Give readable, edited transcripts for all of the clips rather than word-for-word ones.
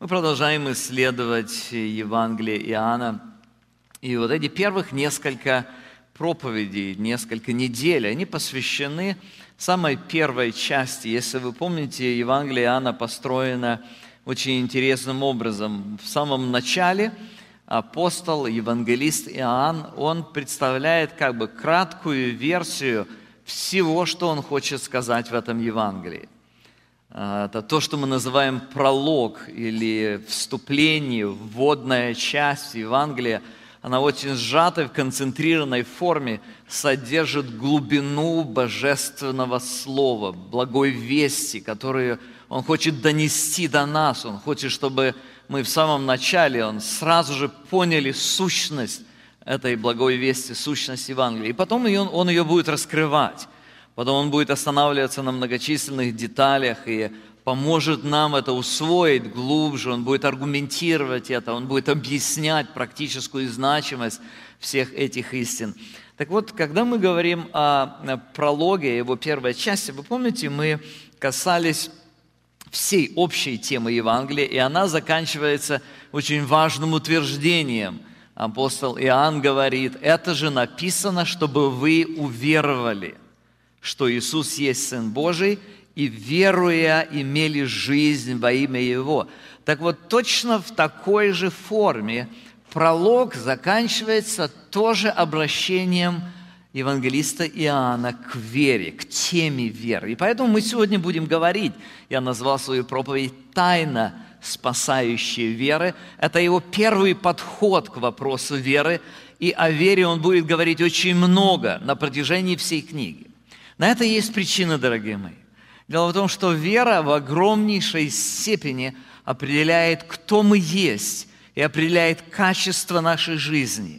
Мы продолжаем исследовать Евангелие Иоанна. И вот эти первых несколько проповедей, несколько недель, они посвящены самой первой части. Если вы помните, Евангелие Иоанна построено очень интересным образом. В самом начале апостол, евангелист Иоанн, он представляет как бы краткую версию всего, что он хочет сказать в этом Евангелии. Это то, что мы называем пролог или вступление, вводная часть Евангелия. Она очень сжатой, в концентрированной форме содержит глубину божественного слова, благой вести, которую он хочет донести до нас. Он хочет, чтобы мы в самом начале, он сразу же поняли сущность этой благой вести, сущность Евангелия. И потом он ее будет раскрывать. Потом он будет останавливаться на многочисленных деталях и поможет нам это усвоить глубже, он будет аргументировать это, он будет объяснять практическую значимость всех этих истин. Так вот, когда мы говорим о прологе, его первой части, вы помните, мы касались всей общей темы Евангелия, и она заканчивается очень важным утверждением. Апостол Иоанн говорит: «Это же написано, чтобы вы уверовали, что Иисус есть Сын Божий, и, веруя, имели жизнь во имя Его». Так вот, точно в такой же форме пролог заканчивается тоже обращением евангелиста Иоанна к вере, к теме веры. И поэтому мы сегодня будем говорить, я назвал свою проповедь «Тайна спасающей веры». Это его первый подход к вопросу веры, и о вере он будет говорить очень много на протяжении всей книги. На это есть причина, дорогие мои. Дело в том, что вера в огромнейшей степени определяет, кто мы есть, и определяет качество нашей жизни.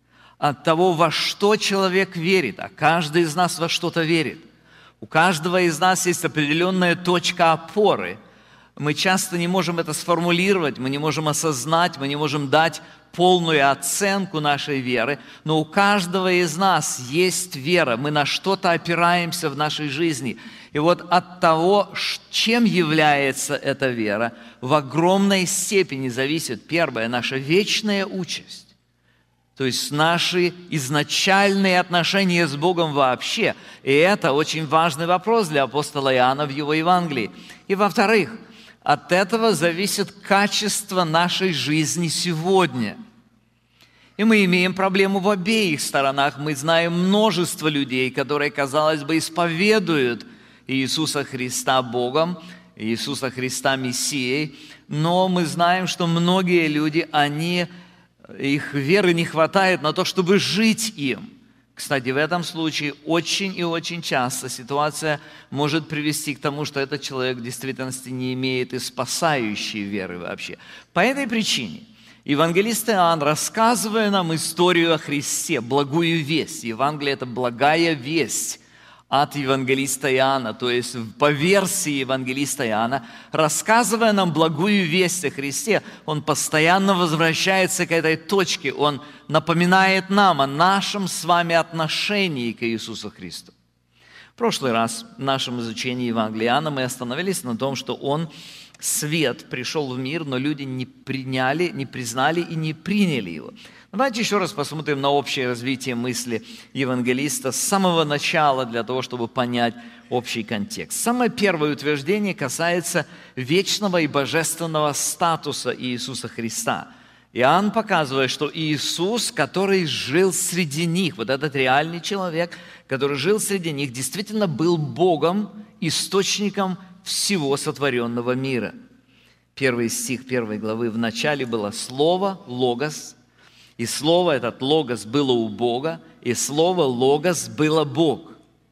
От того, во что человек верит, а каждый из нас во что-то верит. У каждого из нас есть определенная точка опоры. Мы часто не можем это сформулировать, мы не можем осознать, мы не можем дать полную оценку нашей веры, но у каждого из нас есть вера, мы на что-то опираемся в нашей жизни. И вот от того, чем является эта вера, в огромной степени зависит, первое, наша вечная участь, то есть наши изначальные отношения с Богом вообще. И это очень важный вопрос для апостола Иоанна в его Евангелии. И во-вторых, от этого зависит качество нашей жизни сегодня. И мы имеем проблему в обеих сторонах. Мы знаем множество людей, которые, казалось бы, исповедуют Иисуса Христа Богом, Иисуса Христа Мессией, но мы знаем, что многие люди, их веры не хватает на то, чтобы жить им. Кстати, в этом случае очень и очень часто ситуация может привести к тому, что этот человек в действительности не имеет и спасающей веры вообще. По этой причине евангелист Иоанн, рассказывая нам историю о Христе, благую весть, Евангелие – это благая весть от евангелиста Иоанна, то есть по версии евангелиста Иоанна, рассказывая нам благую весть о Христе, он постоянно возвращается к этой точке, он напоминает нам о нашем с вами отношении к Иисусу Христу. В прошлый раз в нашем изучении Евангелия Иоанна мы остановились на том, что он, свет, пришел в мир, но люди не признали и не приняли его. Давайте еще раз посмотрим на общее развитие мысли евангелиста с самого начала, для того, чтобы понять общий контекст. Самое первое утверждение касается вечного и божественного статуса Иисуса Христа. Иоанн показывает, что Иисус, который жил среди них, вот этот реальный человек, который жил среди них, действительно был Богом, источником всего сотворенного мира. Первый стих 1 главы: «В начале было Слово, Логос, и Слово, этот Логос, было у Бога, и Слово, Логос, было Бог».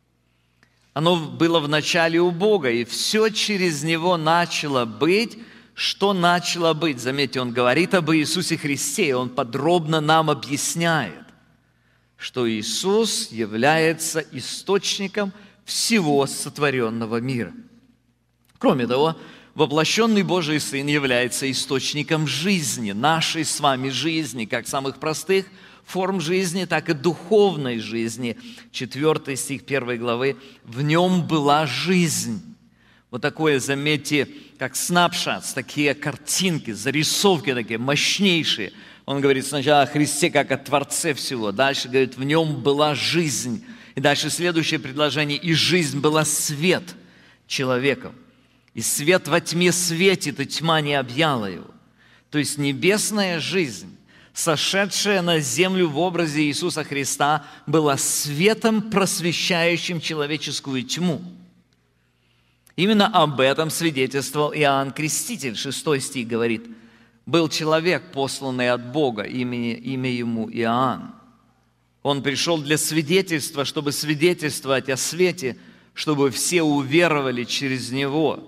Оно было в начале у Бога, и все через Него начало быть, что начало быть. Заметьте, он говорит об Иисусе Христе, и он подробно нам объясняет, что Иисус является источником всего сотворенного мира. Кроме того, воплощенный Божий Сын является источником жизни, нашей с вами жизни, как самых простых форм жизни, так и духовной жизни. 4 стих 1 главы: «В нем была жизнь». Вот такое, заметьте, как снапшотс, такие картинки, зарисовки такие мощнейшие. Он говорит сначала о Христе как о Творце всего, дальше говорит, в Нем была жизнь. И дальше следующее предложение, и жизнь была свет человеком. И свет во тьме светит, и тьма не объяла его. То есть небесная жизнь, сошедшая на землю в образе Иисуса Христа, была светом, просвещающим человеческую тьму. Именно об этом свидетельствовал Иоанн Креститель. 6 стих говорит, «Был человек, посланный от Бога, имя ему Иоанн. Он пришел для свидетельства, чтобы свидетельствовать о свете, чтобы все уверовали через него».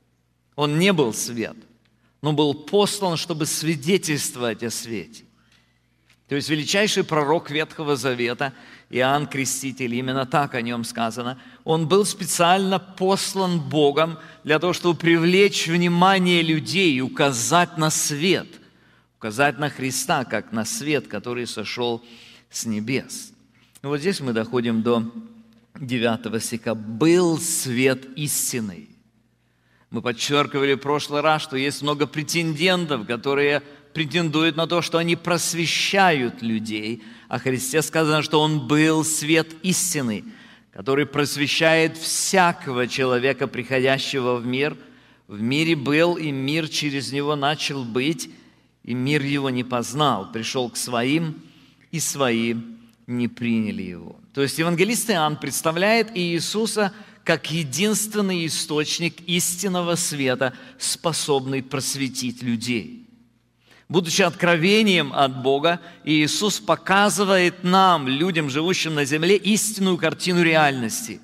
Он не был свет, но был послан, чтобы свидетельствовать о свете. То есть величайший пророк Ветхого Завета, Иоанн Креститель, именно так о нем сказано, он был специально послан Богом для того, чтобы привлечь внимание людей и указать на свет, указать на Христа, как на свет, который сошел с небес. И вот здесь мы доходим до 9 стиха. «Был свет истинный». Мы подчеркивали в прошлый раз, что есть много претендентов, которые претендуют на то, что они просвещают людей. О Христе сказано, что Он был свет истинный, который просвещает всякого человека, приходящего в мир. В мире был, и мир через Него начал быть, и мир Его не познал. Пришел к своим, и свои не приняли Его. То есть евангелист Иоанн представляет Иисуса как единственный источник истинного света, способный просветить людей. Будучи откровением от Бога, Иисус показывает нам, людям, живущим на земле, истинную картину реальности.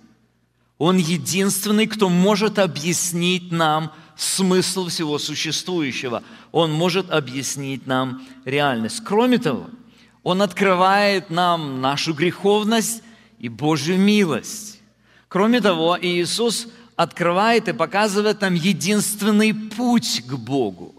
Он единственный, кто может объяснить нам смысл всего существующего. Он может объяснить нам реальность. Кроме того, Он открывает нам нашу греховность и Божью милость. Кроме того, Иисус открывает и показывает нам единственный путь к Богу.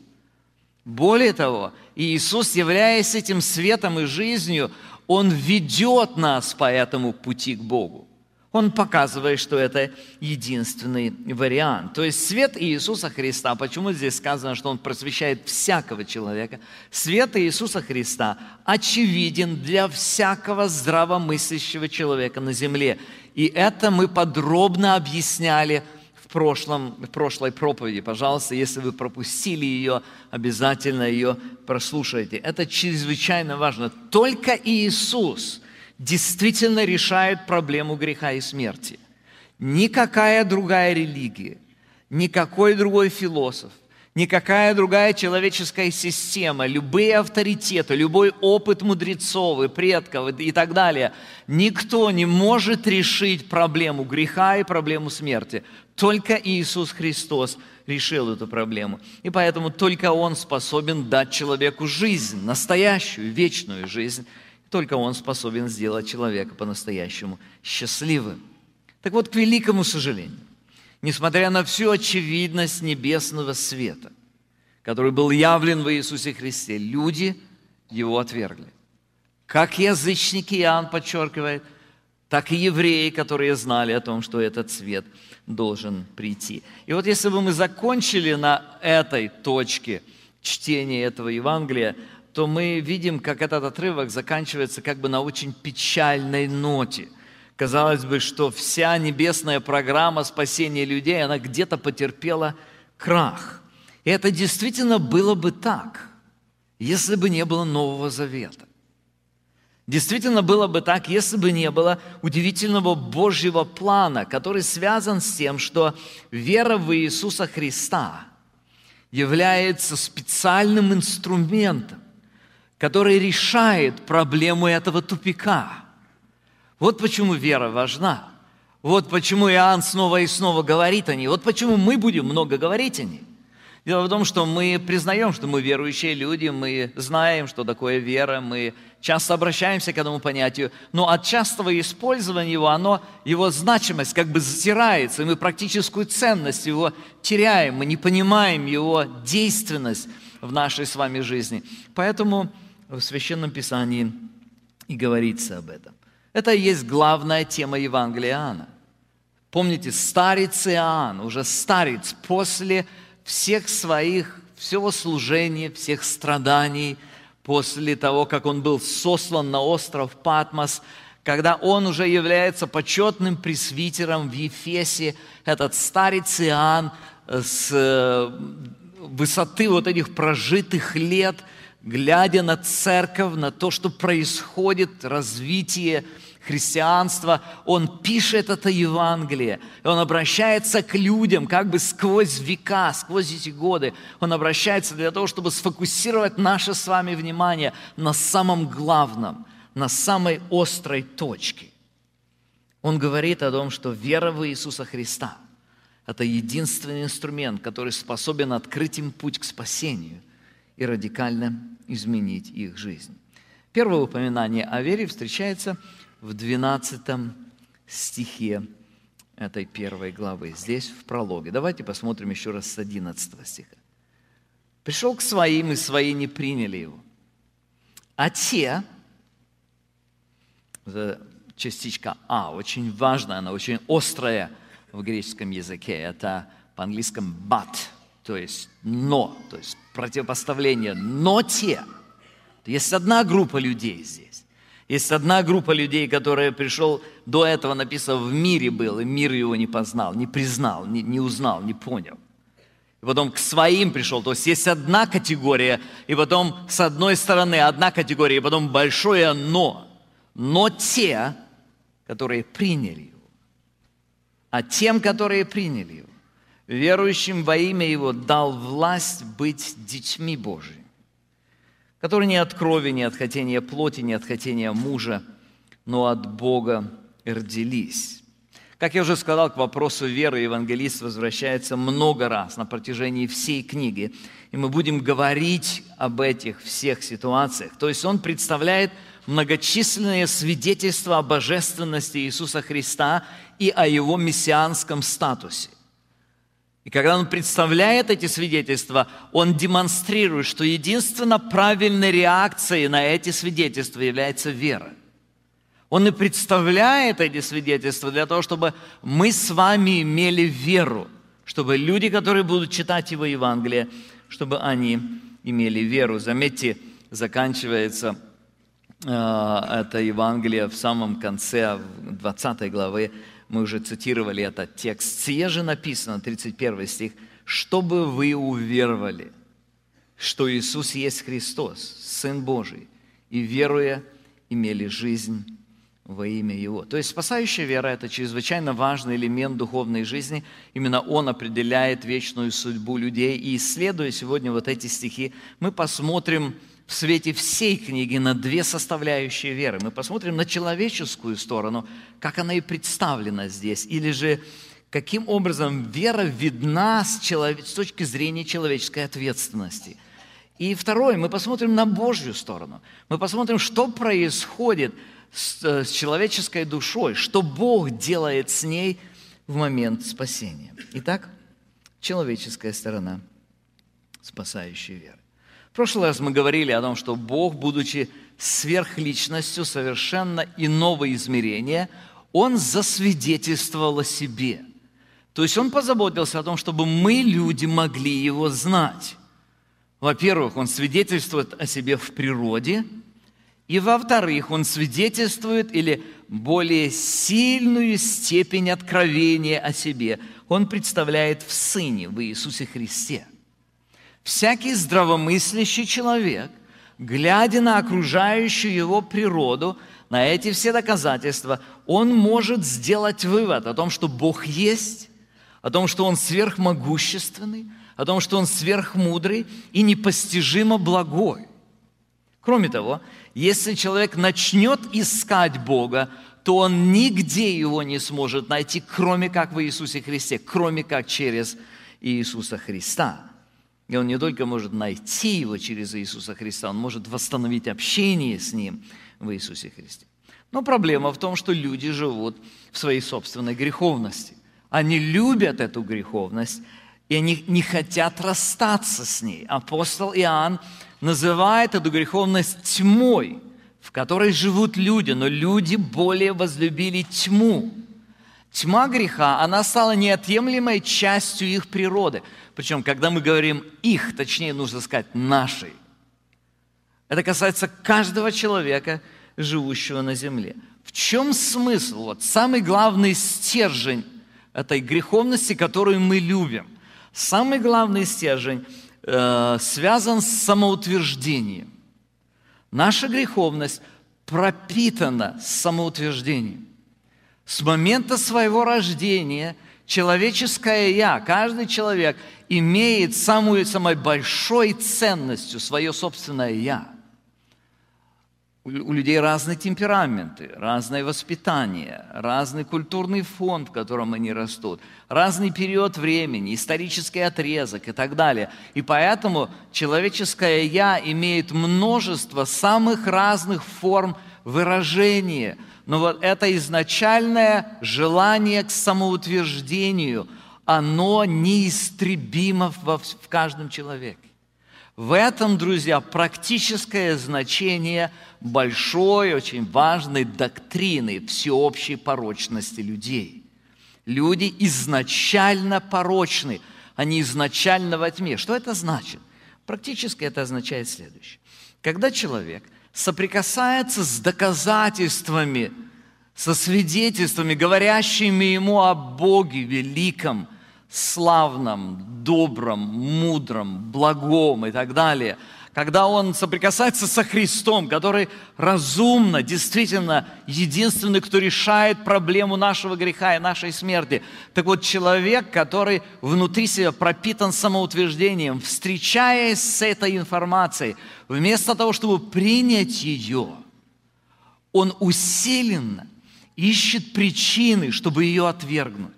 Более того, Иисус, являясь этим светом и жизнью, Он ведет нас по этому пути к Богу. Он показывает, что это единственный вариант. То есть свет Иисуса Христа, почему здесь сказано, что Он просвещает всякого человека? Свет Иисуса Христа очевиден для всякого здравомыслящего человека на земле. И это мы подробно объясняли в прошлой проповеди. Пожалуйста, если вы пропустили ее, обязательно ее прослушайте. Это чрезвычайно важно. Только Иисус действительно решает проблему греха и смерти. Никакая другая религия, никакой другой философ, никакая другая человеческая система, любые авторитеты, любой опыт мудрецов и предков и так далее, никто не может решить проблему греха и проблему смерти. Только Иисус Христос решил эту проблему. И поэтому только Он способен дать человеку жизнь, настоящую, вечную жизнь. Только Он способен сделать человека по-настоящему счастливым. Так вот, к великому сожалению, несмотря на всю очевидность небесного света, который был явлен в Иисусе Христе, люди Его отвергли. Как язычники, Иоанн подчеркивает, так и евреи, которые знали о том, что этот свет должен прийти. И вот если бы мы закончили на этой точке чтения этого Евангелия, то мы видим, как этот отрывок заканчивается как бы на очень печальной ноте. Казалось бы, что вся небесная программа спасения людей, она где-то потерпела крах. И это действительно было бы так, если бы не было Нового Завета. Действительно было бы так, если бы не было удивительного Божьего плана, который связан с тем, что вера в Иисуса Христа является специальным инструментом, который решает проблему этого тупика. Вот почему вера важна. Вот почему Иоанн снова и снова говорит о ней. Вот почему мы будем много говорить о ней. Дело в том, что мы признаем, что мы верующие люди, мы знаем, что такое вера, мы часто обращаемся к этому понятию, но от частого использования его значимость как бы затирается, и мы практическую ценность его теряем, мы не понимаем его действенность в нашей с вами жизни. Поэтому в Священном Писании и говорится об этом. Это и есть главная тема Евангелия Иоанна. Помните, старец Иоанн, уже старец, после всего служения, всех страданий, после того, как он был сослан на остров Патмос, когда он уже является почетным пресвитером в Ефесе, этот старец Иоанн с высоты вот этих прожитых лет, глядя на церковь, на то, что происходит, развитие христианства, он пишет это Евангелие, и он обращается к людям как бы сквозь века, сквозь эти годы. Он обращается для того, чтобы сфокусировать наше с вами внимание на самом главном, на самой острой точке. Он говорит о том, что вера в Иисуса Христа – это единственный инструмент, который способен открыть им путь к спасению и радикально изменить их жизнь. Первое упоминание о вере встречается в 12 стихе этой первой главы, здесь в прологе. Давайте посмотрим еще раз с 11 стиха. «Пришел к своим, и свои не приняли его. А те...» Частичка «а» очень важная, она очень острая в греческом языке. Это по-английскому «but», то есть «но», то есть противопоставление «но те». Есть одна группа людей здесь. Есть одна группа людей, которая пришел, до этого написано, в мире был, и мир его не познал, не признал, не узнал, не понял. И потом к своим пришел, то есть одна категория, и потом с одной стороны одна категория, и потом большое «но». Но те, которые приняли его, а тем, которые приняли его, верующим во имя его дал власть быть детьми Божьими, которые не от крови, не от хотения плоти, не от хотения мужа, но от Бога родились. Как я уже сказал, к вопросу веры евангелист возвращается много раз на протяжении всей книги, и мы будем говорить об этих всех ситуациях. То есть он представляет многочисленные свидетельства о божественности Иисуса Христа и о Его мессианском статусе. И когда он представляет эти свидетельства, он демонстрирует, что единственно правильной реакцией на эти свидетельства является вера. Он и представляет эти свидетельства для того, чтобы мы с вами имели веру, чтобы люди, которые будут читать Его Евангелие, чтобы они имели веру. Заметьте, заканчивается это Евангелие в самом конце, в 20 главы, мы уже цитировали этот текст. «Сие же написано», 31 стих, «чтобы вы уверовали, что Иисус есть Христос, Сын Божий, и, веруя, имели жизнь во имя Его». То есть спасающая вера – это чрезвычайно важный элемент духовной жизни. Именно он определяет вечную судьбу людей. И исследуя сегодня вот эти стихи, мы посмотрим в свете всей книги на две составляющие веры. Мы посмотрим на человеческую сторону, как она и представлена здесь, или же каким образом вера видна с точки зрения человеческой ответственности. И второе, мы посмотрим на Божью сторону. Мы посмотрим, что происходит с человеческой душой, что Бог делает с ней в момент спасения. Итак, человеческая сторона спасающей веры. В прошлый раз мы говорили о том, что Бог, будучи сверхличностью совершенно иного измерения, Он засвидетельствовал о себе. То есть Он позаботился о том, чтобы мы, люди, могли Его знать. Во-первых, Он свидетельствует о себе в природе, и во-вторых, Он свидетельствует или более сильную степень откровения о себе Он представляет в Сыне, в Иисусе Христе. Всякий здравомыслящий человек, глядя на окружающую его природу, на эти все доказательства, он может сделать вывод о том, что Бог есть, о том, что Он сверхмогущественный, о том, что Он сверхмудрый и непостижимо благой. Кроме того, если человек начнет искать Бога, то он нигде Его не сможет найти, кроме как в Иисусе Христе, кроме как через Иисуса Христа. И он не только может найти Его через Иисуса Христа, он может восстановить общение с Ним в Иисусе Христе. Но проблема в том, что люди живут в своей собственной греховности. Они любят эту греховность, и они не хотят расстаться с ней. Апостол Иоанн называет эту греховность тьмой, в которой живут люди, но люди более возлюбили тьму, Тьма греха, она стала неотъемлемой частью их природы. Причем, когда мы говорим «их», точнее, нужно сказать «нашей». Это касается каждого человека, живущего на земле. В чем смысл? Вот самый главный стержень этой греховности, которую мы любим. Самый главный стержень связан с самоутверждением. Наша греховность пропитана самоутверждением. С момента своего рождения человеческое «я», каждый человек имеет самой большой ценностью свое собственное «я». У людей разные темпераменты, разное воспитание, разный культурный фон, в котором они растут, разный период времени, исторический отрезок и так далее. И поэтому человеческое «я» имеет множество самых разных форм выражения. Но вот это изначальное желание к самоутверждению, оно неистребимо в каждом человеке. В этом, друзья, практическое значение большой, очень важной доктрины всеобщей порочности людей. Люди изначально порочны, они изначально во тьме. Что это значит? Практически это означает следующее. Когда человек соприкасается с доказательствами, со свидетельствами, говорящими ему о Боге великом, славном, добром, мудром, благом и так далее, когда он соприкасается со Христом, который разумно, действительно, единственный, кто решает проблему нашего греха и нашей смерти. Так вот, человек, который внутри себя пропитан самоутверждением, встречаясь с этой информацией, вместо того, чтобы принять ее, он усиленно ищет причины, чтобы ее отвергнуть.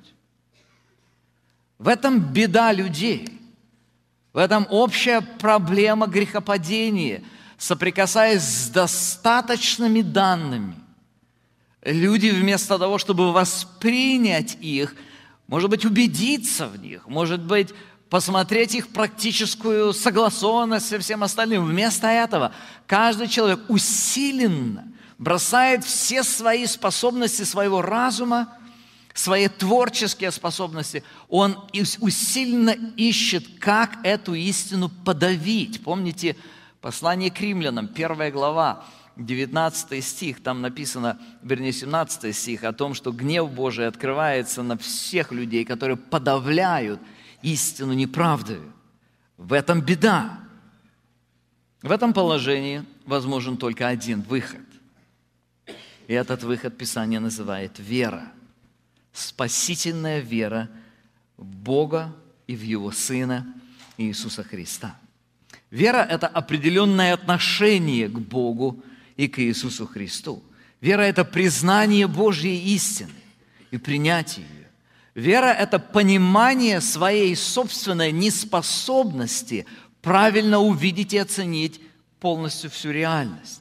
В этом беда людей. В этом общая проблема грехопадения. Соприкасаясь с достаточными данными, люди вместо того, чтобы воспринять их, может быть, убедиться в них, может быть, посмотреть их практическую согласованность со всем остальным, вместо этого каждый человек усиленно бросает все свои способности своего разума, свои творческие способности, он усиленно ищет, как эту истину подавить. Помните, послание к римлянам, 1 глава, 19 стих, там написано, вернее, 17 стих, о том, что гнев Божий открывается на всех людей, которые подавляют истину неправдою. В этом беда. В этом положении возможен только один выход. И этот выход Писание называет вера. Спасительная вера в Бога и в Его Сына Иисуса Христа. Вера – это определенное отношение к Богу и к Иисусу Христу. Вера – это признание Божьей истины и принятие ее. Вера – это понимание своей собственной неспособности правильно увидеть и оценить полностью всю реальность.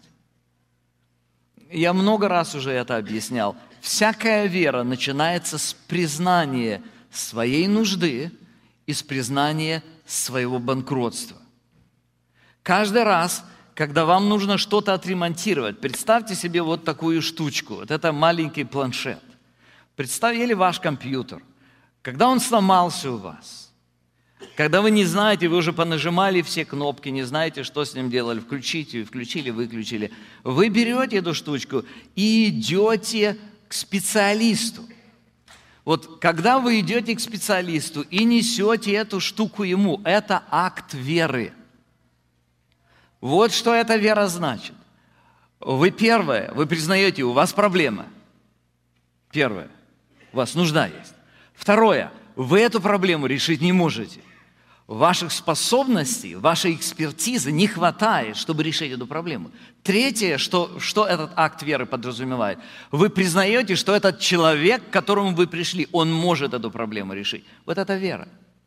Я много раз уже это объяснял. Всякая вера начинается с признания своей нужды и с признания своего банкротства. Каждый раз, когда вам нужно что-то отремонтировать, представьте себе вот такую штучку. Вот это маленький планшет. Представили ваш компьютер. Когда он сломался у вас, когда вы не знаете, вы уже понажимали все кнопки, не знаете, что с ним делали, включили, выключили, вы берете эту штучку и идете к специалисту. Вот когда вы идете к специалисту и несете эту штуку ему, это акт веры. Вот что эта вера значит. Вы первое, вы признаете, у вас проблема. Первое, у вас нужда есть. Второе, вы эту проблему решить не можете. Ваших способностей, вашей экспертизы не хватает, чтобы решить эту проблему. Третье, что этот акт веры подразумевает, вы признаете, что этот человек, к которому вы пришли, он может эту проблему решить. Вот это вера.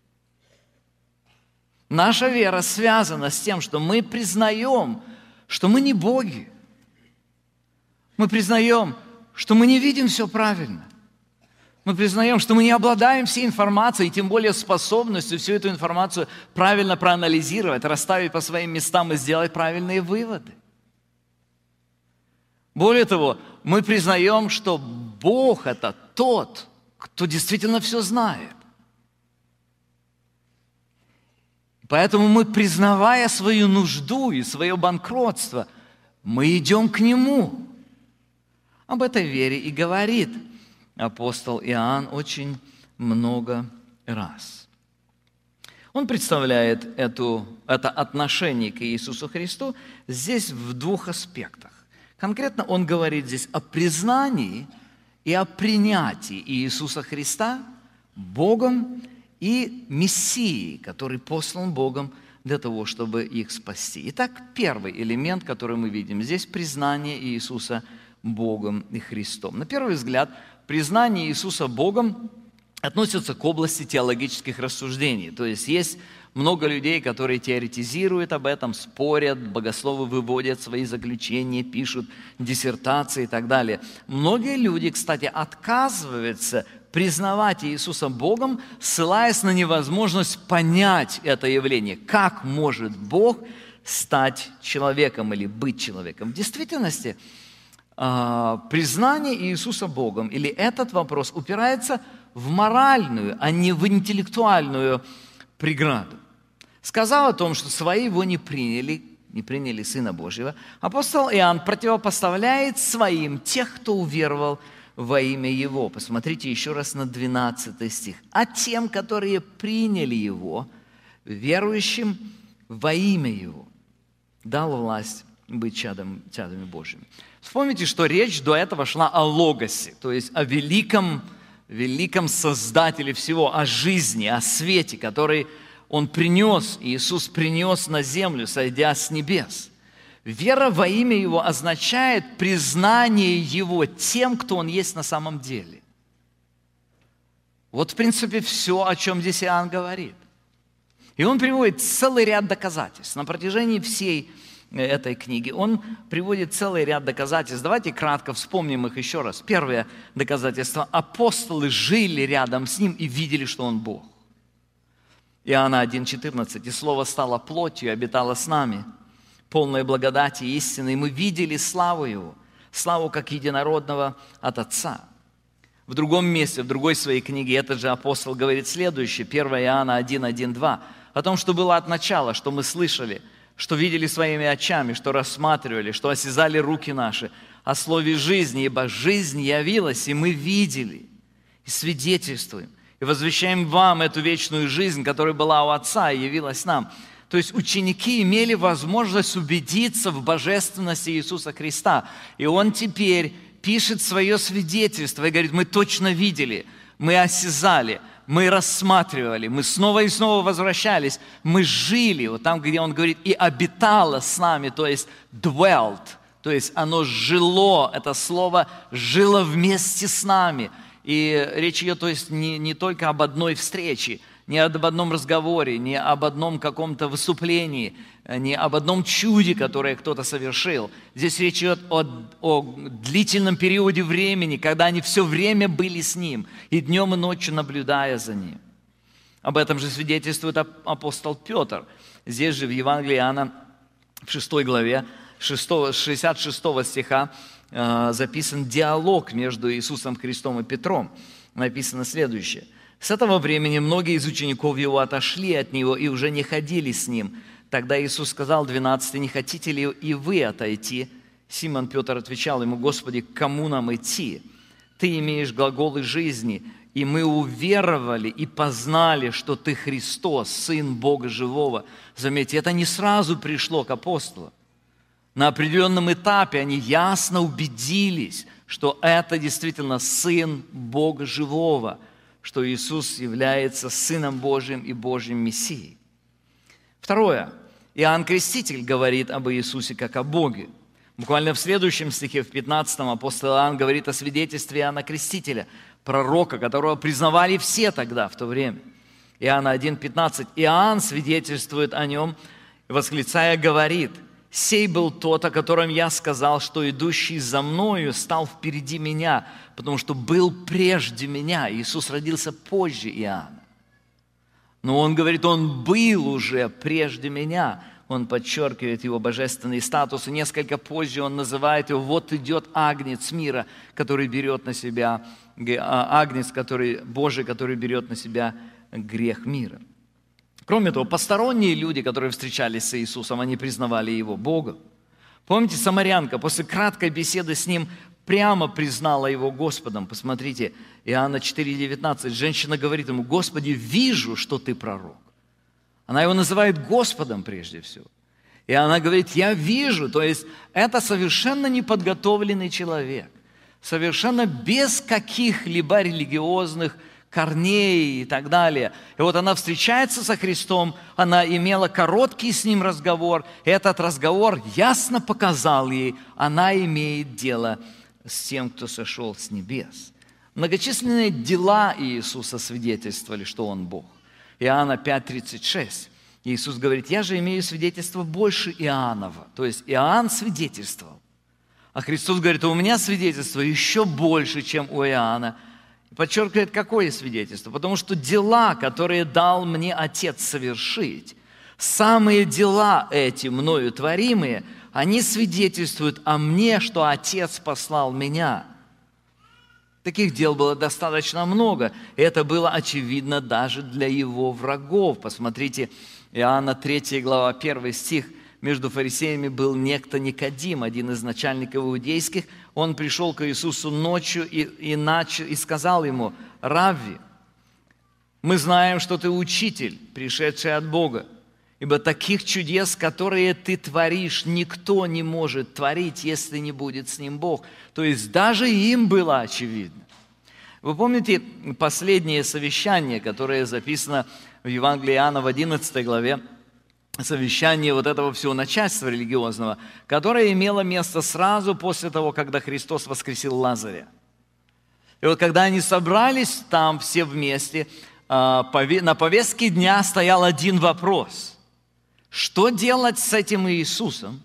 Наша вера связана с тем, что мы признаем, что мы не боги. Мы признаем, что мы не видим все правильно. Мы признаем, что мы не обладаем всей информацией, и тем более способностью всю эту информацию правильно проанализировать, расставить по своим местам и сделать правильные выводы. Более того, мы признаем, что Бог – это тот, кто действительно все знает. Поэтому мы, признавая свою нужду и свое банкротство, мы идем к Нему. Об этой вере и говорит апостол Иоанн очень много раз. Он представляет это отношение к Иисусу Христу здесь в двух аспектах. Конкретно он говорит здесь о признании и о принятии Иисуса Христа Богом и Мессией, который послан Богом для того, чтобы их спасти. Итак, первый элемент, который мы видим здесь, признание Иисуса Богом и Христом. На первый взгляд, признание Иисуса Богом относится к области теологических рассуждений. То есть много людей, которые теоретизируют об этом, спорят, богословы выводят свои заключения, пишут диссертации и так далее. Многие люди, кстати, отказываются признавать Иисуса Богом, ссылаясь на невозможность понять это явление. Как может Бог стать человеком или быть человеком? В действительности, признание Иисуса Богом или этот вопрос упирается в моральную, а не в интеллектуальную преграду. Сказал о том, что свои его не приняли Сына Божьего, апостол Иоанн противопоставляет своим тех, кто уверовал во имя Его. Посмотрите еще раз на 12 стих. «А тем, которые приняли Его, верующим во имя Его, дал власть быть чадами Божьими». Вспомните, что речь до этого шла о Логосе, то есть о великом Создателе всего, о жизни, о свете, который Он принес, Иисус принес на землю, сойдя с небес. Вера во имя Его означает признание Его тем, кто Он есть на самом деле. Вот, в принципе, все, о чем здесь Иоанн говорит. И он приводит целый ряд доказательств. На протяжении всей этой книги он приводит целый ряд доказательств. Давайте кратко вспомним их еще раз. Первое доказательство. Апостолы жили рядом с Ним и видели, что Он Бог. Иоанна 1,14. «И Слово стало плотью и обитало с нами, полное благодати и истины, и мы видели славу Его, славу как единородного от Отца». В другом месте, в другой своей книге этот же апостол говорит следующее, 1 Иоанна 1,1,2, о том, что было от начала, что мы слышали, что видели своими очами, что рассматривали, что осязали руки наши, о слове жизни, ибо жизнь явилась, и мы видели, и свидетельствуем, и возвещаем вам эту вечную жизнь, которая была у Отца и явилась нам. То есть ученики имели возможность убедиться в божественности Иисуса Христа. И Он теперь пишет свое свидетельство и говорит, мы точно видели, мы осязали, мы рассматривали, мы снова и снова возвращались, мы жили. Вот там, где Он говорит, и обитало с нами, то есть dwelt, то есть оно жило, это слово жило вместе с нами. И речь идет, то есть, не только об одной встрече, не об одном разговоре, не об одном каком-то выступлении, не об одном чуде, которое кто-то совершил. Здесь речь идет о длительном периоде времени, когда они все время были с Ним, и днем и ночью наблюдая за Ним. Об этом же свидетельствует апостол Петр. Здесь же в Евангелии Иоанна, в 6 главе, 66 стиха, записан диалог между Иисусом Христом и Петром. Написано следующее. «С этого времени многие из учеников Его отошли от Него и уже не ходили с Ним. Тогда Иисус сказал 12: не хотите ли и вы отойти? Симон Петр отвечал Ему: Господи, к кому нам идти? Ты имеешь глаголы жизни, и мы уверовали и познали, что Ты Христос, Сын Бога Живого». Заметьте, это не сразу пришло к апостолам. На определенном этапе они ясно убедились, что это действительно Сын Бога Живого, что Иисус является Сыном Божьим и Божьим Мессией. Второе. Иоанн Креститель говорит об Иисусе как о Боге. Буквально в следующем стихе, в 15-м, апостол Иоанн говорит о свидетельстве Иоанна Крестителя, пророка, которого признавали все тогда, в то время. Иоанна 1,15. Иоанн свидетельствует о нем, восклицая, говорит: «Сей был тот, о котором я сказал, что идущий за мною стал впереди меня, потому что был прежде меня». Иисус родился позже Иоанна. Но он говорит, он был уже прежде меня. он подчеркивает его божественный статус, и несколько позже он называет его «вот идет Агнец мира, который берет на себя, Агнец, Божий, который берет на себя грех мира». Кроме того, посторонние люди, которые встречались с Иисусом, они признавали Его Богом. Помните, самарянка после краткой беседы с Ним прямо признала Его Господом. Посмотрите, Иоанна 4,19. Женщина говорит Ему: «Господи, вижу, что Ты пророк». Она Его называет Господом прежде всего. И она говорит: «Я вижу». То есть это совершенно неподготовленный человек, совершенно без каких-либо религиозных корней и так далее. И вот она встречается со Христом, она имела короткий с Ним разговор. И этот разговор ясно показал ей, она имеет дело с тем, кто сошел с небес. Многочисленные дела Иисуса свидетельствовали, что Он Бог. Иоанна 5,36. Иисус говорит: «Я же имею свидетельство больше Иоаннова». То есть Иоанн свидетельствовал. А Христос говорит: «У меня свидетельство еще больше, чем у Иоанна». Подчеркивает, какое свидетельство? Потому что дела, которые дал мне Отец совершить, самые дела эти мною творимые, они свидетельствуют о мне, что Отец послал меня. Таких дел было достаточно много. И это было очевидно даже для Его врагов. Посмотрите, Иоанна 3 глава, 1 стих. Между фарисеями был некто Никодим, один из начальников иудейских. Он пришел к Иисусу ночью и сказал Ему: «Равви, мы знаем, что Ты учитель, пришедший от Бога, ибо таких чудес, которые Ты творишь, никто не может творить, если не будет с Ним Бог». То есть даже им было очевидно. Вы помните последнее совещание, которое записано в Евангелии Иоанна в 11 главе? Совещание вот этого всего начальства религиозного, которое имело место сразу после того, когда Христос воскресил Лазаря. И вот когда они собрались там все вместе, на повестке дня стоял один вопрос: что делать с этим Иисусом?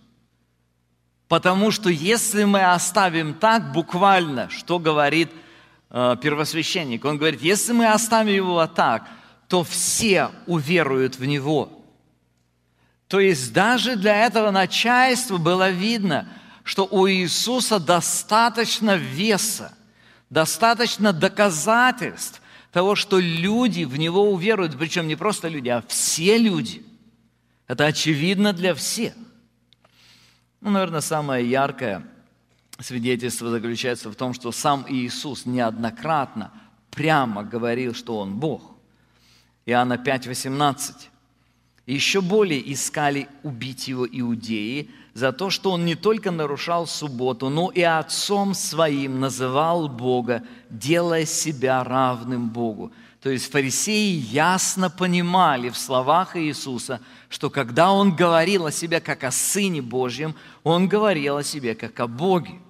Потому что если мы оставим так, буквально, что говорит первосвященник? Он говорит: если мы оставим его так, то все уверуют в Него. То есть даже для этого начальства было видно, что у Иисуса достаточно веса, достаточно доказательств того, что люди в Него уверуют, причем не просто люди, а все люди. Это очевидно для всех. Наверное, самое яркое свидетельство заключается в том, что сам Иисус неоднократно прямо говорил, что Он Бог. Иоанна 5,18. Еще более искали убить Его иудеи за то, что Он не только нарушал субботу, но и Отцом Своим называл Бога, делая себя равным Богу. То есть фарисеи ясно понимали в словах Иисуса, что когда Он говорил о себе как о Сыне Божьем, Он говорил о себе как о Боге.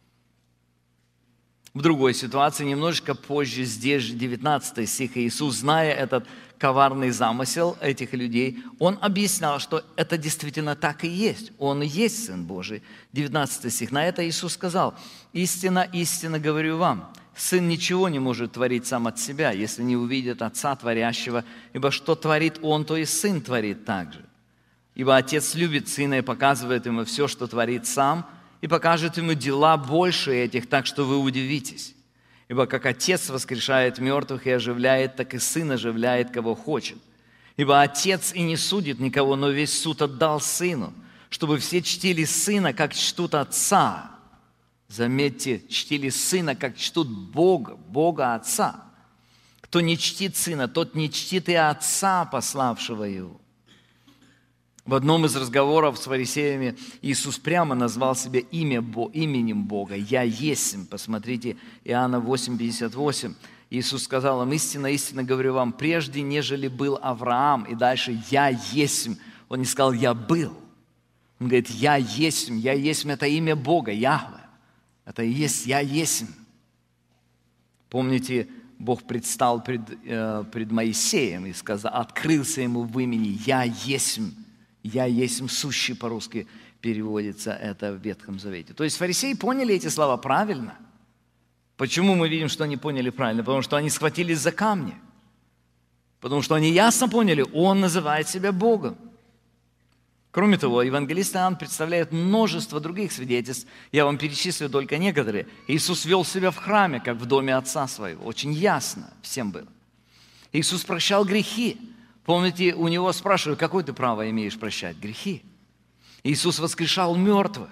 В другой ситуации, немножечко позже, здесь же 19 стих, Иисус, зная этот коварный замысел этих людей, Он объяснял, что это действительно так и есть. Он и есть Сын Божий. 19 стих. На это Иисус сказал: «Истинно, истинно говорю вам, Сын ничего не может творить сам от себя, если не увидит Отца Творящего, ибо что творит Он, то и Сын творит также. Ибо Отец любит Сына и показывает Ему все, что творит Сам, и покажет Ему дела больше этих, так что вы удивитесь. Ибо как Отец воскрешает мертвых и оживляет, так и Сын оживляет, кого хочет. Ибо Отец и не судит никого, но весь суд отдал Сыну, чтобы все чтили Сына, как чтут Отца». Заметьте, чтили Сына, как чтут Бога, Бога Отца. Кто не чтит Сына, тот не чтит и Отца, пославшего Его. В одном из разговоров с фарисеями Иисус прямо назвал себя именем Бога. «Я есмь». Посмотрите, Иоанна 8:58. Иисус сказал им: «Истинно, истинно говорю вам, прежде, нежели был Авраам». И дальше «Я есмь». Он не сказал «Я был». Он говорит «Я есмь». «Я есмь» – это имя Бога, Яхве. Это и есть «Я есмь». Помните, Бог предстал пред Моисеем и сказал, открылся ему в имени «Я есмь». «Я есмь сущий» по-русски переводится это в Ветхом Завете. То есть фарисеи поняли эти слова правильно. Почему мы видим, что они поняли правильно? Потому что они схватились за камни. Потому что они ясно поняли, Он называет себя Богом. Кроме того, евангелист Иоанн представляет множество других свидетельств. Я вам перечислю только некоторые. Иисус вел себя в храме, как в доме Отца Своего. Очень ясно всем было. Иисус прощал грехи. Помните, у Него спрашивают, какое ты право имеешь прощать? Грехи. Иисус воскрешал мертвых.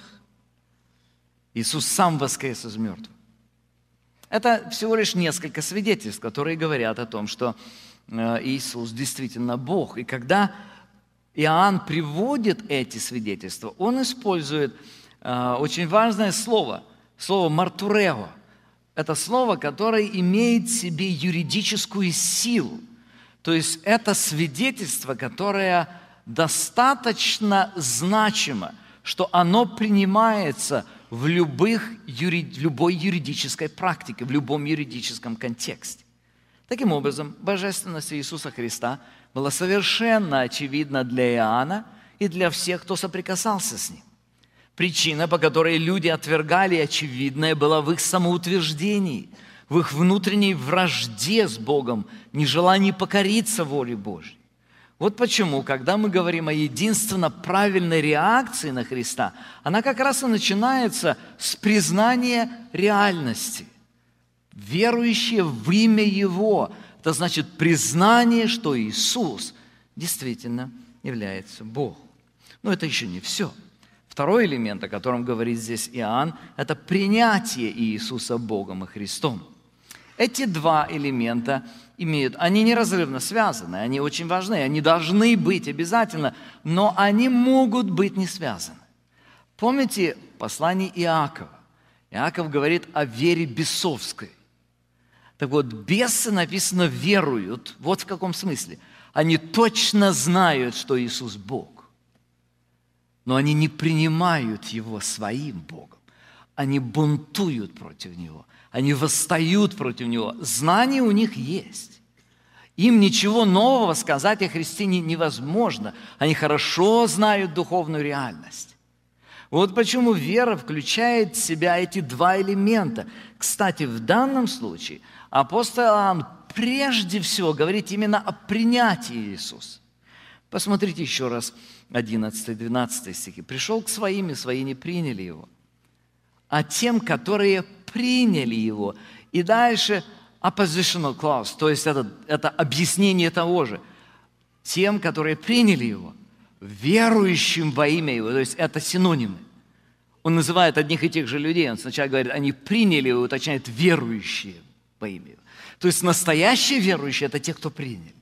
Иисус сам воскрес из мертвых. Это всего лишь несколько свидетельств, которые говорят о том, что Иисус действительно Бог. И когда Иоанн приводит эти свидетельства, он использует очень важное слово «мартурео». Это слово, которое имеет в себе юридическую силу. То есть это свидетельство, которое достаточно значимо, что оно принимается в любой юридической практике, в любом юридическом контексте. Таким образом, божественность Иисуса Христа была совершенно очевидна для Иоанна и для всех, кто соприкасался с Ним. Причина, по которой люди отвергали очевидное, была в их самоутверждении, в их внутренней вражде с Богом, нежелании покориться воле Божьей. Вот почему, когда мы говорим о единственно правильной реакции на Христа, она как раз и начинается с признания реальности. Верующие в имя Его. Это значит признание, что Иисус действительно является Богом. Но это еще не все. Второй элемент, о котором говорит здесь Иоанн, это принятие Иисуса Богом и Христом. Эти два элемента они неразрывно связаны, они очень важны, они должны быть обязательно, но они могут быть не связаны. Помните послание Иакова? Иаков говорит о вере бесовской. Так вот, бесы, написано, веруют. Вот в каком смысле. Они точно знают, что Иисус Бог. Но они не принимают Его своим Богом. Они бунтуют против Него. Они восстают против Него. Знание у них есть. Им ничего нового сказать о Христе невозможно. Они хорошо знают духовную реальность. Вот почему вера включает в себя эти два элемента. Кстати, в данном случае апостол Иоанн прежде всего говорит именно о принятии Иисуса. Посмотрите еще раз 11-12 стихи. «Пришел к своим, и свои не приняли Его, а тем, которые приняли Его». И дальше oppositional clause, то есть это объяснение того же. Тем, которые приняли Его, верующим во имя Его, то есть это синонимы. Он называет одних и тех же людей. Он сначала говорит, они приняли Его, уточняет верующие во имя Его. То есть настоящие верующие – это те, кто приняли.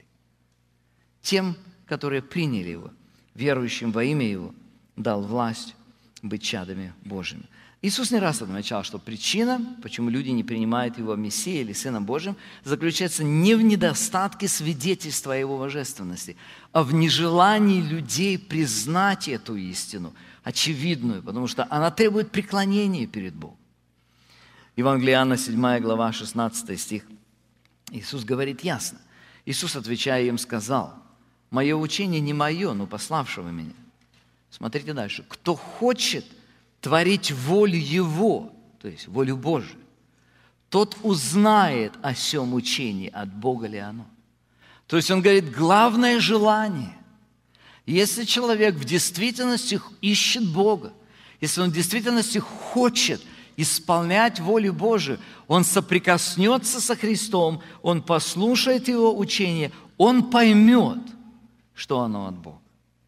Тем, которые приняли Его, верующим во имя Его, дал власть быть чадами Божьими. Иисус не раз отмечал, что причина, почему люди не принимают Его Мессией или Сыном Божьим, заключается не в недостатке свидетельства о Его божественности, а в нежелании людей признать эту истину, очевидную, потому что она требует преклонения перед Богом. Евангелие Иоанна, 7 глава, 16 стих. Иисус говорит ясно. Иисус, отвечая им, сказал: «Мое учение не мое, но пославшего меня». Смотрите дальше. «Кто хочет творить волю Его, то есть волю Божию, тот узнает о сем учении, от Бога ли оно». То есть он говорит, главное желание. Если человек в действительности ищет Бога, если он в действительности хочет исполнять волю Божию, он соприкоснется со Христом, он послушает Его учение, он поймет, что оно от Бога.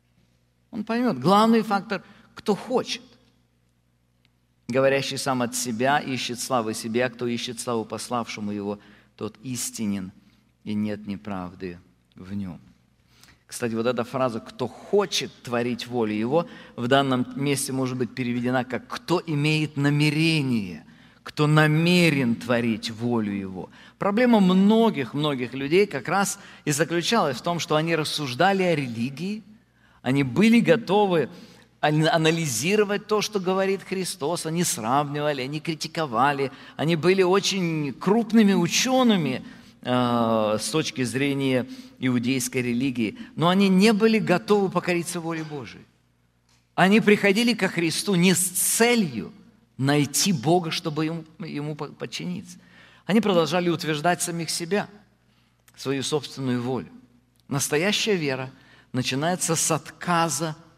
Он поймет. Главный фактор – кто хочет. Говорящий сам от себя ищет славы себе, а кто ищет славу пославшему его, тот истинен, и нет неправды в нем. Кстати, вот эта фраза «кто хочет творить волю его» в данном месте может быть переведена как «кто имеет намерение», «кто намерен творить волю его». Проблема многих людей как раз и заключалась в том, что они рассуждали о религии, они были готовы анализировать то, что говорит Христос, они сравнивали, они критиковали, они были очень крупными учеными с точки зрения иудейской религии, но они не были готовы покориться воле Божией. Они приходили ко Христу не с целью найти Бога, чтобы Ему подчиниться. Они продолжали утверждать самих себя, свою собственную волю. Настоящая вера начинается с отказа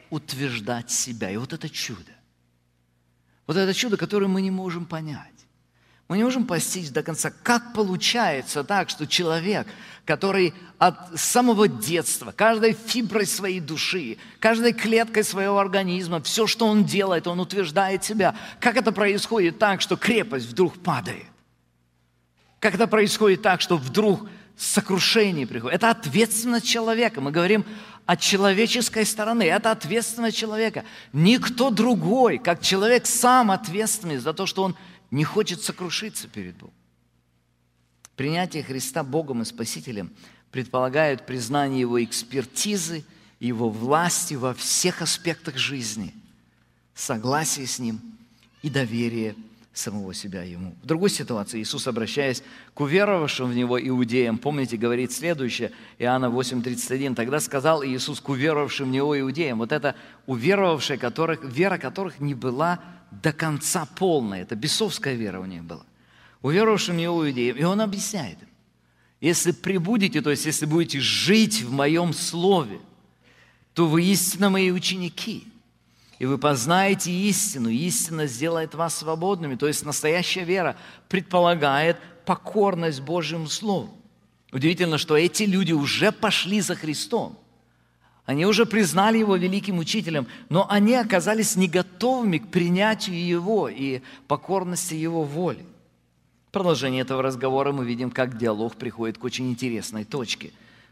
утверждать себя. И вот это чудо. Вот это чудо, которое мы не можем понять. Мы не можем постичь до конца, как получается так, что человек, который от самого детства, каждой фиброй своей души, каждой клеткой своего организма, все, что он делает, он утверждает себя. Как это происходит так, что крепость вдруг падает? Как это происходит так, что вдруг сокрушение приходит? Это ответственность человека. Мы говорим о человеческой стороне. Это ответственность человека. Никто другой, как человек, сам ответственный за то, что он не хочет сокрушиться перед Богом. Принятие Христа Богом и Спасителем предполагает признание Его экспертизы, Его власти во всех аспектах жизни, согласие с Ним и доверие самого себя Ему. В другой ситуации Иисус, обращаясь к уверовавшим в Него иудеям, помните, говорит следующее, Иоанна 8:31, «Тогда сказал Иисус к уверовавшим в Него иудеям». Вот это уверовавшие, вера которых не была до конца полная. Это бесовская вера у них была. Уверовавшим в Него иудеям. И Он объясняет им, если прибудете, то есть если будете жить в Моем Слове, то вы истинно Мои ученики. И вы познаете истину, и истина сделает вас свободными. То есть настоящая вера предполагает покорность Божьему Слову. Удивительно, что эти люди уже пошли за Христом. Они уже признали Его великим учителем, но они оказались не готовыми к принятию Его и покорности Его воли. В продолжении этого разговора мы видим, как диалог приходит к очень интересной точке.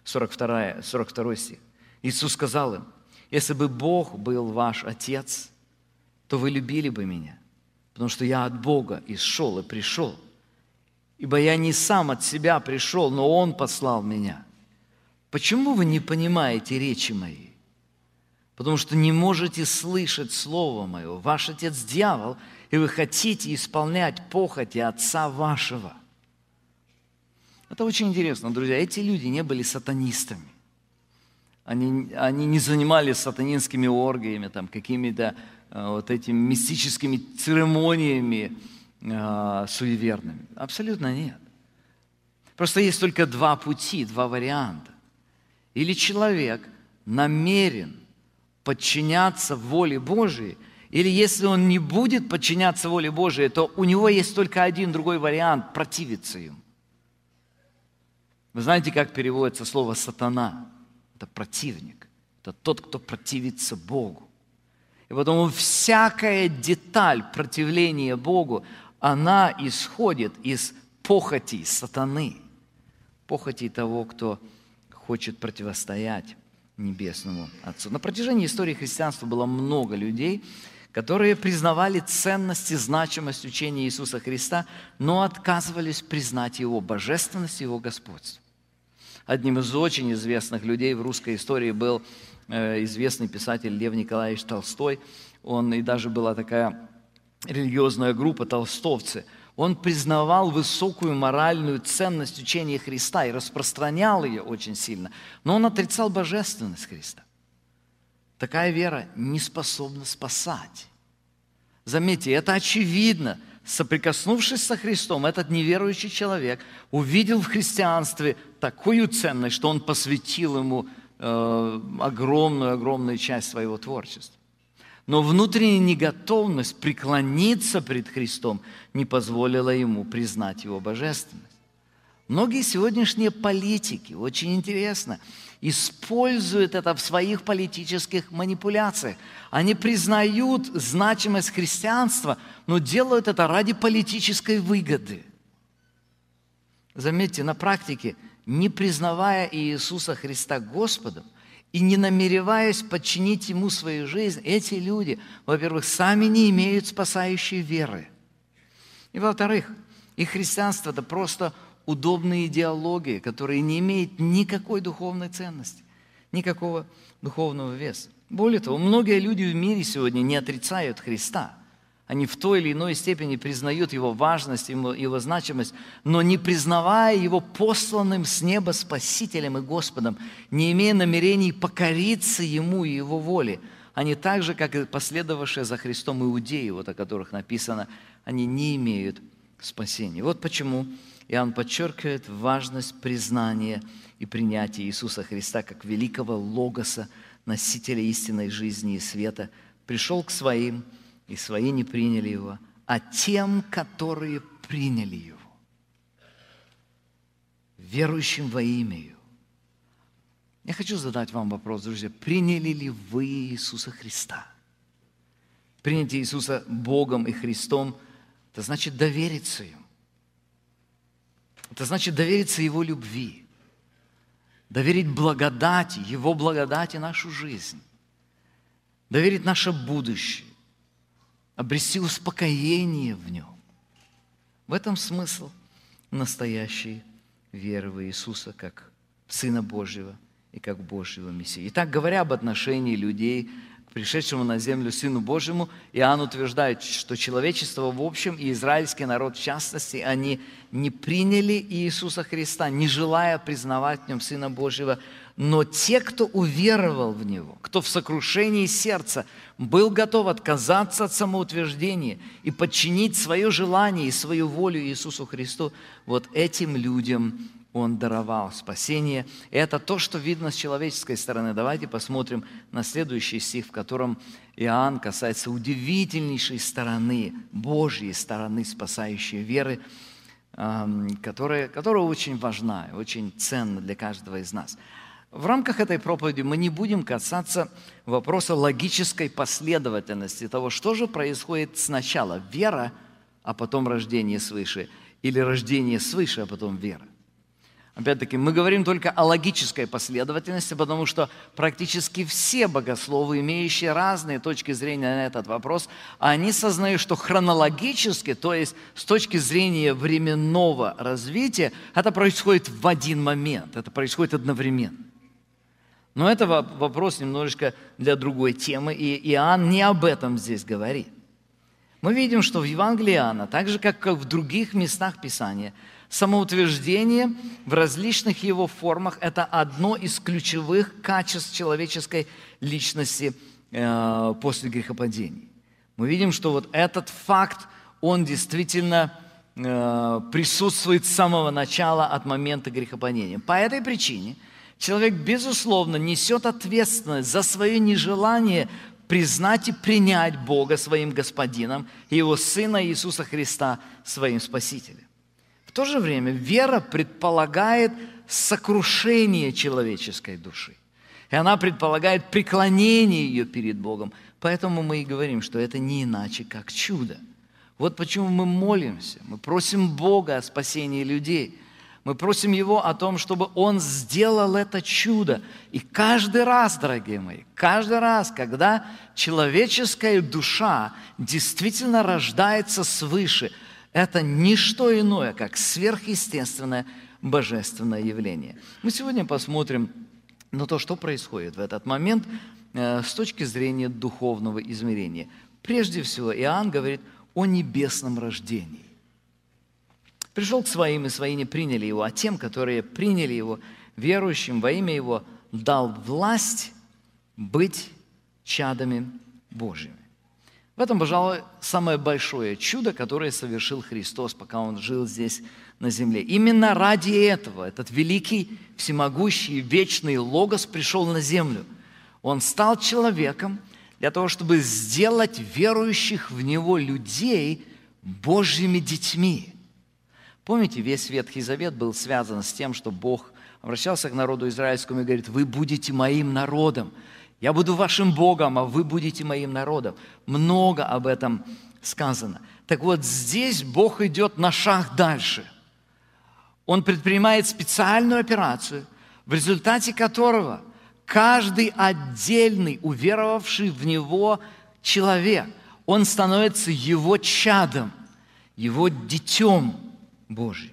42 стих. Иисус сказал им: «Если бы Бог был ваш Отец, то вы любили бы Меня, потому что Я от Бога исшел и пришел. Ибо Я не сам от себя пришел, но Он послал Меня. Почему вы не понимаете речи моей? Потому что не можете слышать Слово Мое. Ваш отец дьявол, и вы хотите исполнять похоти отца вашего». Это очень интересно, друзья. Эти люди не были сатанистами. Они не занимались сатанинскими оргиями, там, какими-то вот этими мистическими церемониями суеверными. Абсолютно нет. Просто есть только два пути, два варианта. Или человек намерен подчиняться воле Божией, или если он не будет подчиняться воле Божией, то у него есть только один другой вариант – противиться ему. Вы знаете, как переводится слово «сатана»? Это противник. Это тот, кто противится Богу. И потому всякая деталь противления Богу, она исходит из похотей сатаны, похотей того, кто хочет противостоять Небесному Отцу. На протяжении истории христианства было много людей, которые признавали ценность и значимость учения Иисуса Христа, но отказывались признать Его божественность и Его господство. Одним из очень известных людей в русской истории был известный писатель Лев Николаевич Толстой. И даже была такая религиозная группа толстовцы. Он признавал высокую моральную ценность учения Христа и распространял ее очень сильно, но он отрицал божественность Христа. Такая вера не способна спасать. Заметьте, это очевидно. Соприкоснувшись со Христом, этот неверующий человек увидел в христианстве такую ценность, что он посвятил ему огромную часть своего творчества. Но внутренняя неготовность преклониться пред Христом не позволила ему признать Его божественность. Многие сегодняшние политики, очень интересно, используют это в своих политических манипуляциях. Они признают значимость христианства, но делают это ради политической выгоды. Заметьте, на практике, не признавая Иисуса Христа Господом и не намереваясь подчинить Ему свою жизнь, эти люди, во-первых, сами не имеют спасающей веры. И, во-вторых, их христианство – это просто удобные идеологии, которые не имеют никакой духовной ценности, никакого духовного веса. Более того, многие люди в мире сегодня не отрицают Христа. Они в той или иной степени признают Его важность, Его значимость, но не признавая Его посланным с неба Спасителем и Господом, не имея намерений покориться Ему и Его воле, они так же, как и последовавшие за Христом иудеи, вот о которых написано, они не имеют спасения. Вот почему Иоанн подчеркивает важность признания и принятия Иисуса Христа как великого Логоса носителя истинной жизни и света, пришел к своим, и свои не приняли Его, а тем, которые приняли Его, верующим во имя Его. Я хочу задать вам вопрос, друзья. Приняли ли вы Иисуса Христа? Принять Иисуса Богом и Христом – это значит довериться Ему. Это значит довериться Его любви, доверить благодати, Его благодати нашу жизнь, доверить наше будущее, обрести успокоение в Нем. В этом смысл настоящей веры в Иисуса как Сына Божьего и как Божьего Мессии. Итак, говоря об отношении людей к пришедшему на землю Сыну Божьему, Иоанн утверждает, что человечество в общем и израильский народ в частности, они не приняли Иисуса Христа, не желая признавать в Нем Сына Божьего, но те, кто уверовал в Него, кто в сокрушении сердца был готов отказаться от самоутверждения и подчинить свое желание и свою волю Иисусу Христу, вот этим людям Он даровал спасение. И это то, что видно с человеческой стороны. Давайте посмотрим на следующий стих, в котором Иоанн касается удивительнейшей стороны, Божьей стороны спасающей веры, которая очень важна и очень ценна для каждого из нас. В рамках этой проповеди мы не будем касаться вопроса логической последовательности того, что же происходит сначала – вера, а потом рождение свыше, или рождение свыше, а потом вера. Опять-таки, мы говорим только о логической последовательности, потому что практически все богословы, имеющие разные точки зрения на этот вопрос, они сознают, что хронологически, то есть с точки зрения временного развития, это происходит в один момент, это происходит одновременно. Но это вопрос немножечко для другой темы, и Иоанн не об этом здесь говорит. Мы видим, что в Евангелии Иоанна, так же, как в других местах Писания, самоутверждение в различных его формах – это одно из ключевых качеств человеческой личности после грехопадения. Мы видим, что вот этот факт, он действительно присутствует с самого начала, от момента грехопадения. По этой причине человек, безусловно, несет ответственность за свое нежелание признать и принять Бога своим Господином и Его Сына Иисуса Христа своим Спасителем. В то же время вера предполагает сокрушение человеческой души. И она предполагает преклонение ее перед Богом. Поэтому мы и говорим, что это не иначе, как чудо. Вот почему мы молимся. Мы просим Бога о спасении людей. Мы просим Его о том, чтобы Он сделал это чудо. И каждый раз, дорогие мои, каждый раз, когда человеческая душа действительно рождается свыше, это не что иное, как сверхъестественное божественное явление. Мы сегодня посмотрим на то, что происходит в этот момент с точки зрения духовного измерения. Прежде всего, Иоанн говорит о небесном рождении. Пришел к своим, и свои не приняли Его, а тем, которые приняли Его, верующим во имя Его, дал власть быть чадами Божьими. В этом, пожалуй, самое большое чудо, которое совершил Христос, пока Он жил здесь на земле. Именно ради этого этот великий, всемогущий, вечный Логос пришел на землю. Он стал человеком для того, чтобы сделать верующих в Него людей Божьими детьми. Помните, весь Ветхий Завет был связан с тем, что Бог обращался к народу израильскому и говорит: «Вы будете моим народом, я буду вашим Богом, а вы будете моим народом». Много об этом сказано. Так вот, здесь Бог идет на шаг дальше. Он предпринимает специальную операцию, в результате которого каждый отдельный, уверовавший в Него человек, он становится Его чадом, Его детем Божьим.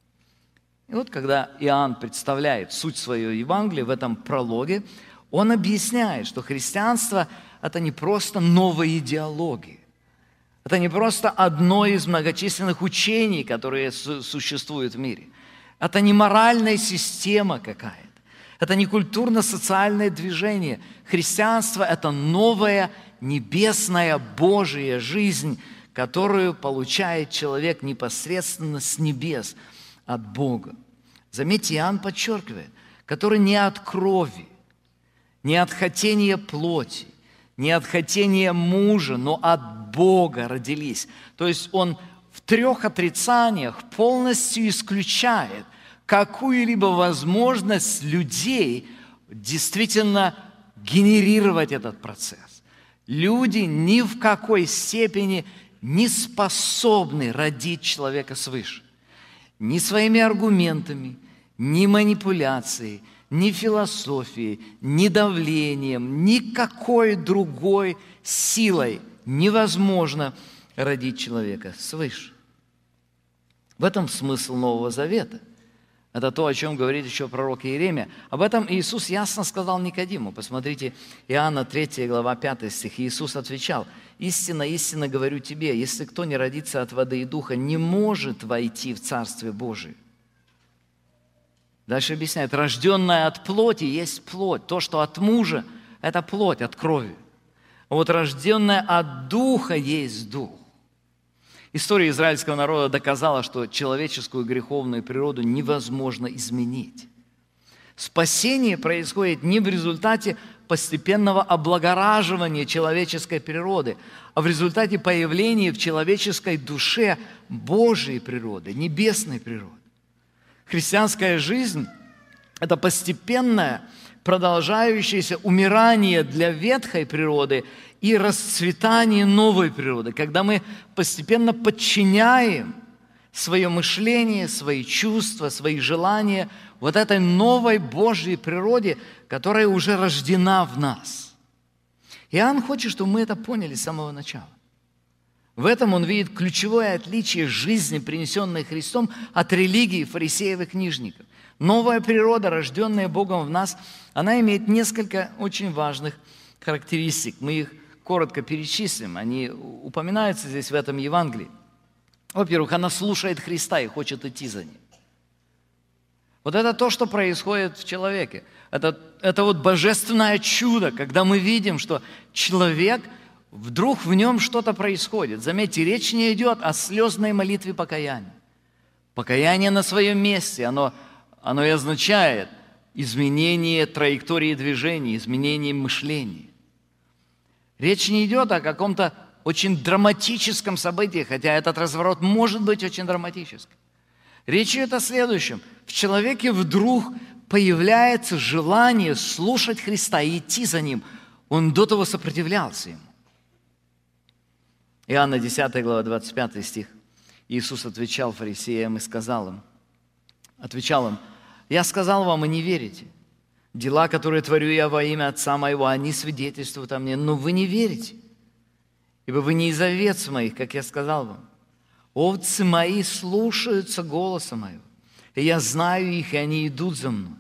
И вот когда Иоанн представляет суть своего Евангелия в этом прологе, он объясняет, что христианство – это не просто новая идеология, это не просто одно из многочисленных учений, которые существуют в мире, это не моральная система какая-то, это не культурно-социальное движение. Христианство – это новая небесная Божья жизнь, которую получает человек непосредственно с небес, от Бога. Заметьте, Иоанн подчеркивает, который не от крови, не от хотения плоти, не от хотения мужа, но от Бога родились. То есть он в 3 отрицаниях полностью исключает какую-либо возможность людей действительно генерировать этот процесс. Люди ни в какой степени не способны родить человека свыше. Ни своими аргументами, ни манипуляцией, ни философией, ни давлением, никакой другой силой невозможно родить человека свыше. В этом смысл Нового Завета. Это то, о чем говорит еще пророк Иеремия. Об этом Иисус ясно сказал Никодиму. Посмотрите, Иоанна 3 глава 5 стих. Иисус отвечал: «Истинно, истинно говорю тебе, если кто не родится от воды и духа, не может войти в Царствие Божие». Дальше объясняет: рожденное от плоти есть плоть. То, что от мужа, это плоть, от крови. А вот рожденное от духа есть дух. История израильского народа доказала, что человеческую греховную природу невозможно изменить. Спасение происходит не в результате постепенного облагораживания человеческой природы, а в результате появления в человеческой душе Божьей природы, небесной природы. Христианская жизнь – это постепенное, продолжающееся умирание для ветхой природы и расцветание новой природы, когда мы постепенно подчиняем свое мышление, свои чувства, свои желания вот этой новой Божьей природе, которая уже рождена в нас. Иоанн хочет, чтобы мы это поняли с самого начала. В этом он видит ключевое отличие жизни, принесенной Христом, от религии фарисеев и книжников. Новая природа, рожденная Богом в нас, она имеет несколько очень важных характеристик. Мы их коротко перечислим. Они упоминаются здесь в этом Евангелии. Во-первых, она слушает Христа и хочет идти за Ним. Вот это то, что происходит в человеке. Это вот божественное чудо, когда мы видим, что человек, вдруг в нем что-то происходит. Заметьте, речь не идет о слезной молитве покаяния. Покаяние на своем месте, оно и означает изменение траектории движения, изменение мышления. Речь не идет о каком-то очень драматическом событии, хотя этот разворот может быть очень драматическим. Речь идет о следующем. В человеке вдруг появляется желание слушать Христа и идти за Ним. Он до того сопротивлялся Ему. Иоанна 10 глава 25 стих. Иисус отвечал фарисеям и сказал им: «Я сказал вам, и не верите. Дела, которые творю я во имя Отца Моего, они свидетельствуют о Мне, но вы не верите. Ибо вы не из овец моих, как я сказал вам. Овцы мои слушаются голоса моего, и я знаю их, и они идут за мной».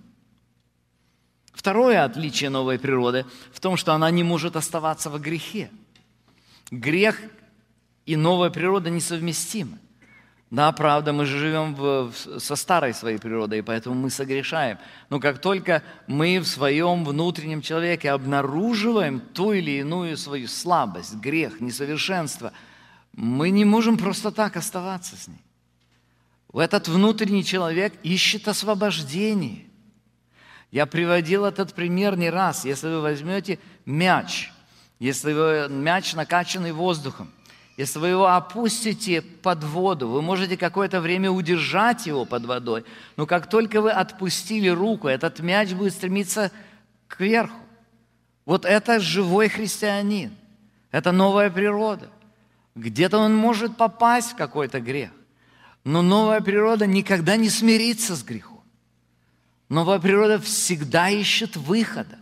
Второе отличие новой природы в том, что она не может оставаться во грехе. Грех и новая природа несовместимы. Да, правда, мы же живем со старой своей природой, и поэтому мы согрешаем. Но как только мы в своем внутреннем человеке обнаруживаем ту или иную свою слабость, грех, несовершенство, мы не можем просто так оставаться с ней. Этот внутренний человек ищет освобождение. Я приводил этот пример не раз. Если вы возьмете мяч, мяч, накачанный воздухом, если вы его опустите под воду, вы можете какое-то время удержать его под водой, но как только вы отпустили руку, этот мяч будет стремиться кверху. Вот это живой христианин, это новая природа. Где-то он может попасть в какой-то грех, но новая природа никогда не смирится с грехом. Новая природа всегда ищет выхода.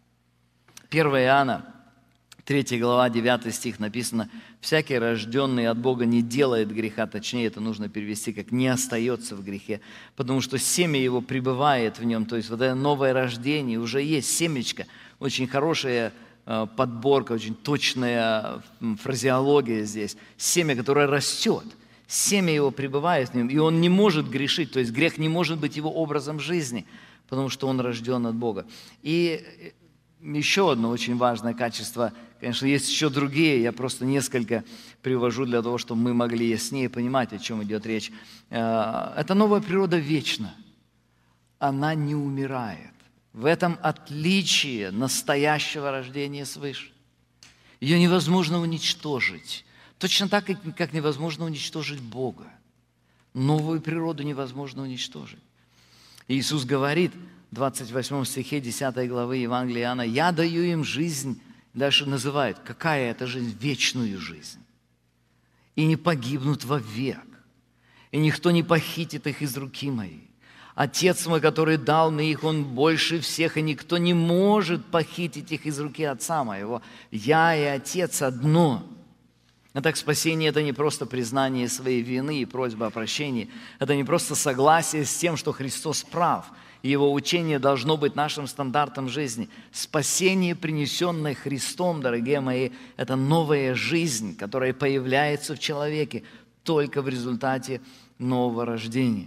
1 Иоанна 3 глава, 9 стих написано: «Всякий, рожденный от Бога, не делает греха», точнее, это нужно перевести как «не остается в грехе», потому что семя его пребывает в нем». То есть вот это новое рождение, уже есть семечко. Очень хорошая подборка, очень точная фразеология здесь. Семя, которое растет. Семя его пребывает в нем, и он не может грешить. То есть грех не может быть его образом жизни, потому что он рожден от Бога. И еще одно очень важное качество, конечно, есть еще другие, я просто несколько привожу для того, чтобы мы могли яснее понимать, о чем идет речь. Эта новая природа вечна, она не умирает. В этом отличие настоящего рождения свыше. Ее невозможно уничтожить. Точно так, как невозможно уничтожить Бога. Новую природу невозможно уничтожить. И Иисус говорит в 28 стихе 10 главы Евангелия Иоанна: «Я даю им жизнь». Дальше называет, какая это жизнь? Вечную жизнь. «И не погибнут вовек, и никто не похитит их из руки моей. Отец мой, который дал мне их, Он больше всех, и никто не может похитить их из руки Отца моего. Я и Отец одно». А так спасение – это не просто признание своей вины и просьба о прощении. Это не просто согласие с тем, что Христос прав, и Его учение должно быть нашим стандартом жизни. Спасение, принесенное Христом, дорогие мои, это новая жизнь, которая появляется в человеке только в результате нового рождения.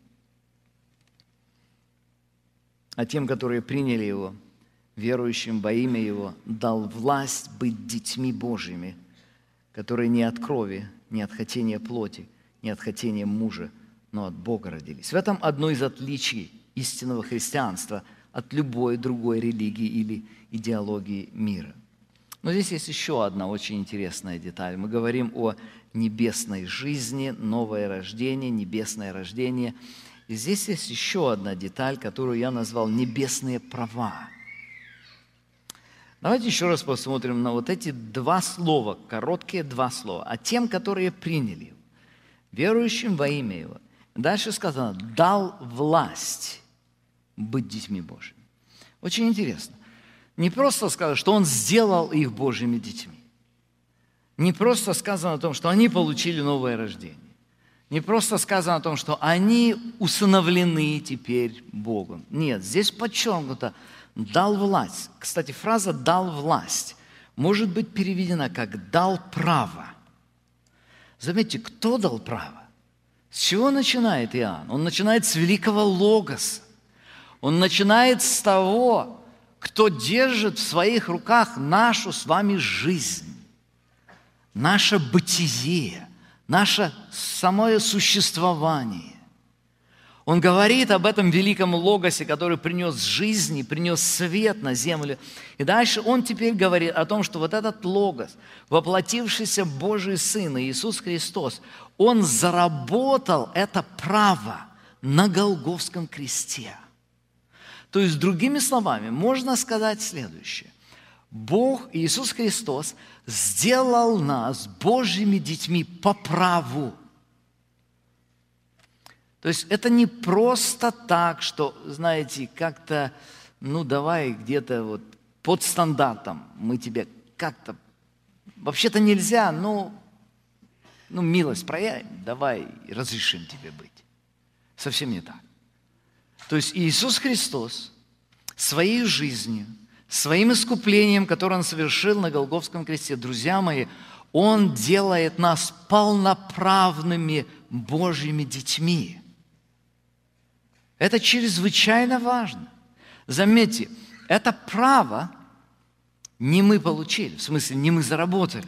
А тем, которые приняли Его, верующим во имя Его, дал власть быть детьми Божьими, которые не от крови, не от хотения плоти, не от хотения мужа, но от Бога родились. В этом одно из отличий истинного христианства от любой другой религии или идеологии мира. Но здесь есть еще одна очень интересная деталь. Мы говорим о небесной жизни, новое рождение, небесное рождение. И здесь есть еще одна деталь, которую я назвал «небесные права». Давайте еще раз посмотрим на вот эти два слова, короткие два слова. А тем, которые приняли Его, верующим во имя Его. Дальше сказано: «дал власть быть детьми Божьими». Очень интересно. Не просто сказано, что Он сделал их Божьими детьми. Не просто сказано о том, что они получили новое рождение. Не просто сказано о том, что они усыновлены теперь Богом. Нет, здесь подчеркнуто «дал власть». Кстати, фраза «дал власть» может быть переведена как «дал право». Заметьте, кто дал право? С чего начинает Иоанн? Он начинает с великого Логоса. Он начинает с того, кто держит в своих руках нашу с вами жизнь, наше бытие, наше самое существование. Он говорит об этом великом Логосе, который принес жизнь и принес свет на землю. И дальше он теперь говорит о том, что вот этот Логос, воплотившийся Божий Сын Иисус Христос, Он заработал это право на Голгофском кресте. То есть, другими словами, можно сказать следующее. Бог, Иисус Христос, сделал нас Божьими детьми по праву. То есть это не просто так, что, знаете, как-то, давай где-то вот под стандартом мы тебе как-то, вообще-то нельзя, милость проявим, давай разрешим тебе быть. Совсем не так. То есть Иисус Христос своей жизнью, своим искуплением, которое Он совершил на Голгофском кресте, друзья мои, Он делает нас полноправными Божьими детьми. Это чрезвычайно важно. Заметьте, это право не мы получили, в смысле, не мы заработали.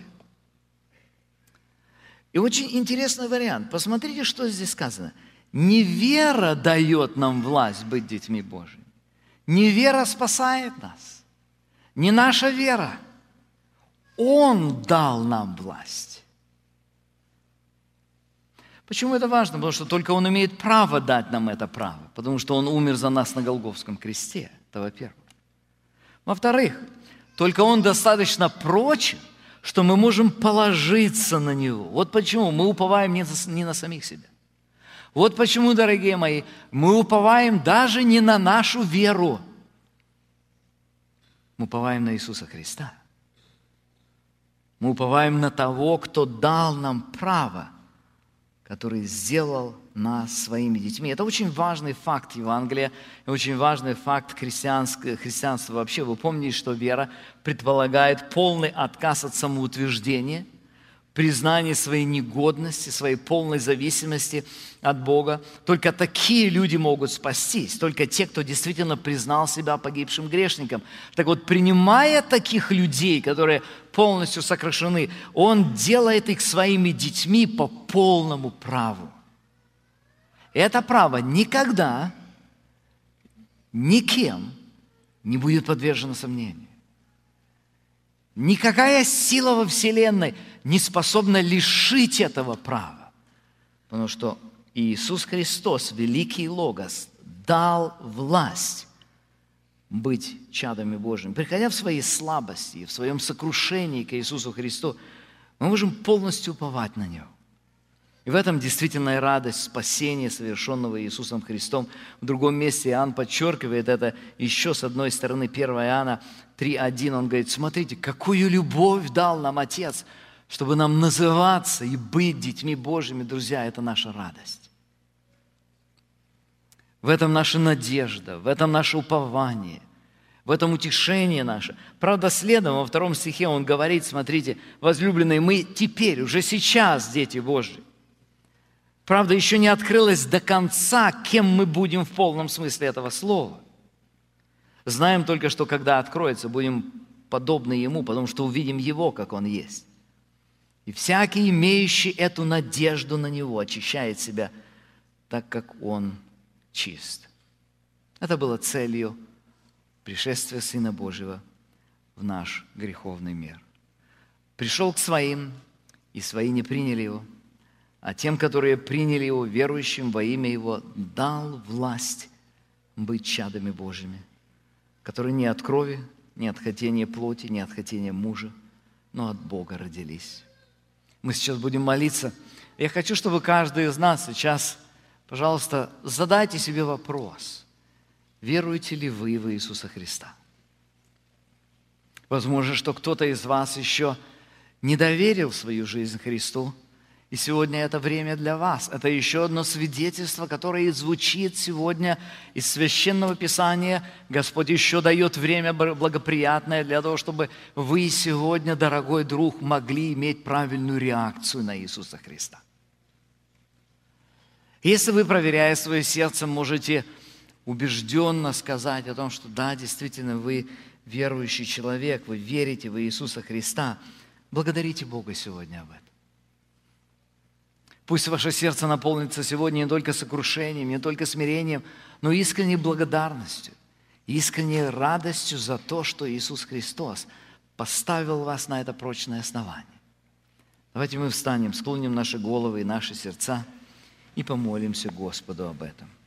И очень интересный вариант. Посмотрите, что здесь сказано. Не вера дает нам власть быть детьми Божьими. Не вера спасает нас. Не наша вера. Он дал нам власть. Почему это важно? Потому что только Он имеет право дать нам это право. Потому что Он умер за нас на Голгофском кресте. Это во-первых. Во-вторых, только Он достаточно прочен, что мы можем положиться на Него. Вот почему мы уповаем не на самих себя. Вот почему, дорогие мои, мы уповаем даже не на нашу веру. Мы уповаем на Иисуса Христа. Мы уповаем на того, кто дал нам право, который сделал нас своими детьми. Это очень важный факт Евангелия, очень важный факт христианства вообще. Вы помните, что вера предполагает полный отказ от самоутверждения, признание своей негодности, своей полной зависимости от Бога. Только такие люди могут спастись, только те, кто действительно признал себя погибшим грешником. Так вот, принимая таких людей, которые полностью сокрушены, Он делает их своими детьми по полному праву. И это право никогда, никем не будет подвержено сомнению. Никакая сила во Вселенной не способна лишить этого права, потому что Иисус Христос, великий Логос, дал власть быть чадами Божьими. Приходя в своей слабости, в своем сокрушении к Иисусу Христу, мы можем полностью уповать на Него. И в этом действительно радость спасения, совершенного Иисусом Христом. В другом месте Иоанн подчеркивает это еще с одной стороны, 1 Иоанна 3:1. Он говорит: смотрите, какую любовь дал нам Отец, чтобы нам называться и быть детьми Божьими. Друзья, это наша радость. В этом наша надежда, в этом наше упование, в этом утешение наше. Правда, следом во 2 стихе он говорит: смотрите, возлюбленные, мы теперь, уже сейчас дети Божьи. Правда, еще не открылось до конца, кем мы будем в полном смысле этого слова. Знаем только, что когда откроется, будем подобны Ему, потому что увидим Его, как Он есть. И всякий, имеющий эту надежду на Него, очищает себя, так как Он чист. Это было целью пришествия Сына Божьего в наш греховный мир. Пришел к своим, и свои не приняли Его. А тем, которые приняли Его, верующим во имя Его, дал власть быть чадами Божьими, которые не от крови, не от хотения плоти, не от хотения мужа, но от Бога родились. Мы сейчас будем молиться. Я хочу, чтобы каждый из нас сейчас, пожалуйста, задайте себе вопрос: веруете ли вы в Иисуса Христа? Возможно, что кто-то из вас еще не доверил свою жизнь Христу, и сегодня это время для вас. Это еще одно свидетельство, которое звучит сегодня из Священного Писания. Господь еще дает время благоприятное для того, чтобы вы сегодня, дорогой друг, могли иметь правильную реакцию на Иисуса Христа. Если вы, проверяя свое сердце, можете убежденно сказать о том, что да, действительно, вы верующий человек, вы верите в Иисуса Христа, благодарите Бога сегодня об этом. Пусть ваше сердце наполнится сегодня не только сокрушением, не только смирением, но искренней благодарностью, искренней радостью за то, что Иисус Христос поставил вас на это прочное основание. Давайте мы встанем, склоним наши головы и наши сердца и помолимся Господу об этом.